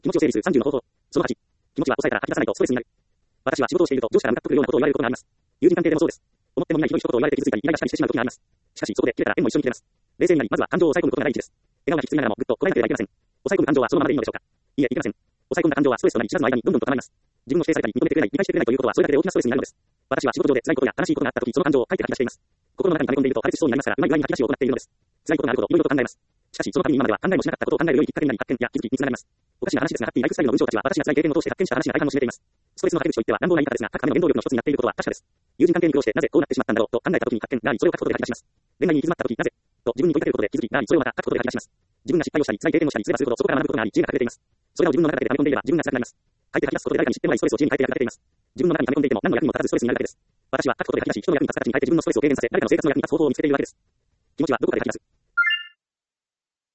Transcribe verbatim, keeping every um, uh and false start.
気持ちを整理するさんじゅうの方法。そのはち、気持ちは抑えたら吐き出さないとストレスになる。私は仕事をしていると上司からムカッとくるようなことを言われることがあります。友人関係でもそうです。思ってもみないひどい一言を言われて傷ついたりイライラしたりしてしまう時があります。しかしそこで切れたら縁も一緒に切れます。冷静になり、まずは感情を抑え込むことが第一です。笑顔が必要ながらもぐっとこらえなければいけません。抑え込む感情はそのままでいいのでしょうか。いいえ、いけません。抑え込んだ感情はストレスとなり知らずの間にどんどんと溜まります。自分の否定されたり認めてくれない、理解してくれないということはそれだけで大きなストレスになるのです。私は仕事上で辛いことや悲しいことがあった時、その感情を書いて吐き出しています。心の中に溜め込んでいると破裂しそうになりますから、うまい具合に吐き出しを行っているのです。辛いことがあるほどいろいろと考えます。しかしその度に今までは考えもしなかったことを考える良いきっかけになり発見や気づきにつながります。おかしな話ですが、ハッピーライフスタイルの文章たちは私が辛い経験を通して発見した話が大半を占めています。ストレスの吐け口といっては乱暴な言い方ですが、書くための原動力の一つになっていることは確かです。友人関係に苦労してなぜこうなってしまったんだろうと考えた時に発見があり、それを書くことで吐き出します。恋愛に行き詰まった時、なぜと自分に問いかけることで気づきがあり、それをまた書くことで吐き出します。自分が失敗をしたり、辛い経験をしたりすればするほどそこから学ぶことがあり、知恵が隠れています。それを自分の中だけで溜め込んでいれば自分が辛くなります。書いて吐き出すことで誰かに知ってもらいストレスを知恵に変えて役立てています。自分の中に溜め込んでいても何の役にも立たずストレスになるだけです。私は書くことで吐き出し、人の役に立つ形に変えて自分のストレスを軽減させ、誰かの生活の役に立つ方法を見つけているわけです。気持ちはどこかで吐き出す。